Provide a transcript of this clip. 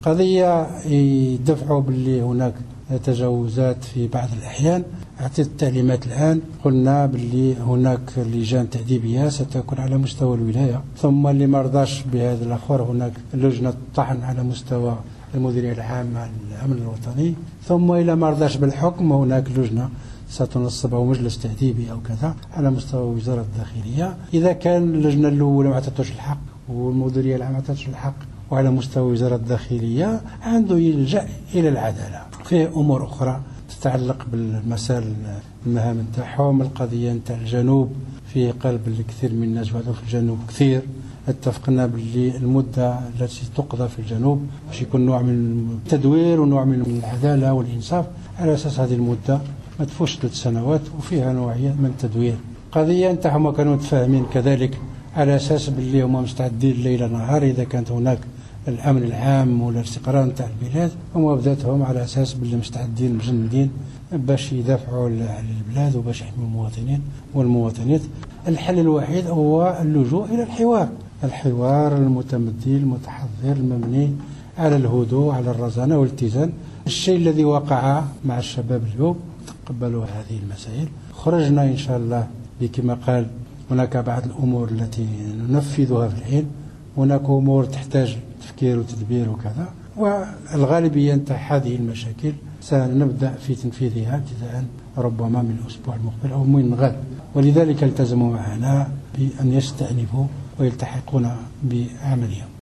قضية يدفعوا باللي هناك تجاوزات في بعض الأحيان. أعطيت التعليمات الآن، قلنا باللي هناك لجان تأديبية ستكون على مستوى الولاية، ثم اللي ما رضاش بهذا الآخر هناك لجنة طحن على مستوى المديرية العامة للأمن الوطني، ثم إلى ما رضاش بالحكم هناك لجنة ستنصب أو مجلس تأديبي أو كذا على مستوى وزارة الداخلية. إذا كان اللجنة الأولى ما عطاتوش الحق والمديرية العامة ما عطاتوش الحق وعلى مستوى وزارة الداخلية، عنده يلجأ إلى العدالة. في أمور أخرى تتعلق بالمسائل المهام نتاعهم. القضية نتاع الجنوب في قلب الكثير من الناس وهذا في الجنوب كثير. اتفقنا باللي المدة التي تقضى في الجنوب باش يكون نوع من التدوير ونوع من العدالة والإنصاف، على أساس هذه المدة ما تفوش 3 سنوات وفيها نوعية من التدوير. قضية نتاعهم كانوا متفاهمين كذلك على أساس باللي هما مستعدين ليل نهار إذا كانت هناك الأمن العام ولا الاستقرار نتاع البلاد، هما بداتهم على أساس باللي مستعدين مجندين باش يدافعوا على البلاد وباش يحموا المواطنين والمواطنات. الحل الوحيد هو اللجوء إلى الحوار المتمدي المتحضر المبني على الهدوء على الرزانة والاتزان. الشيء الذي وقع مع الشباب اليوم تقبلوا هذه المسائل، خرجنا إن شاء الله كما قال. هناك بعض الأمور التي ننفذها في الحين، هناك أمور تحتاج تفكير وتدبير وكذا، والغالبية نتاع هذه المشاكل سنبدأ في تنفيذها ابتداء ربما من الأسبوع المقبل أو من غد. ولذلك التزموا معنا بأن يستأنفوا ويلتحقون بعملهم.